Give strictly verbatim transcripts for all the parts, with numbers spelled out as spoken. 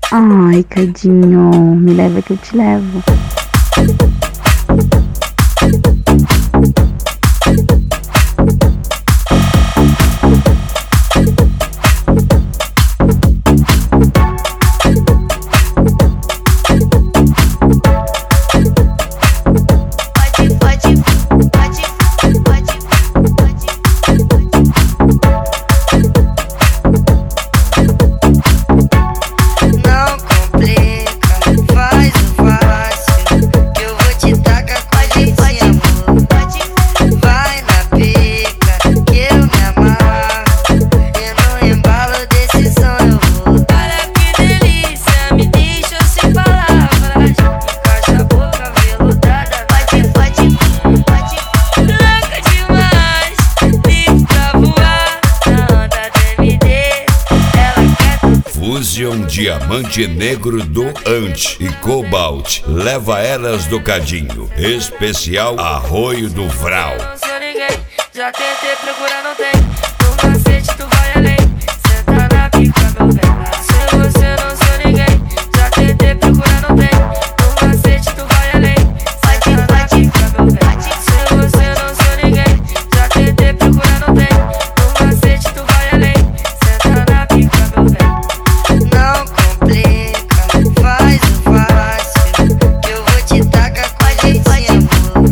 Ai, Cadinho, me leva que eu te levo. Fusion Diamante Negro do Ant e Cobalt. Leva elas do Cadinho. Especial Arroio do Vral. Não sou ninguém, já tentei procurar, não tem. No macete tu vai além, senta na pica, meu bem. Se você não sou ninguém, já tentei procurar, não tem. No macete tu vai além, senta na pica, meu bem. Se você não sou ninguém, já tentei procurar, não tem. No macete tu vai além, senta na pica, meu bem. Não complica, faz o fácil, que eu vou te tacar com a jeitinha.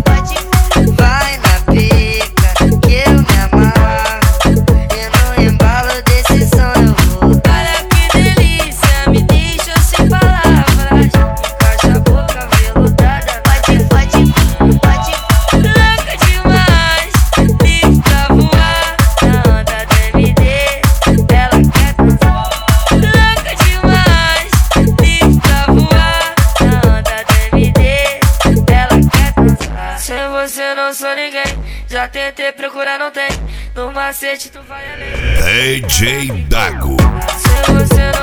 Vai na pica, que eu me amarro, e no embalo desse som eu vou. Olha que delícia, me deixa sem palavras. Encaixa a boca veludada, Pode, pode, pode. louca demais, livre pra voar. Na onda do M D, ela quer dançar. Louca demais, livre pra voar. Na onda do M D, ela quer dançar. Sem você não sou ninguém, já tentei procurar, não tem. No macete tu vai além. D J Dago. Sem você não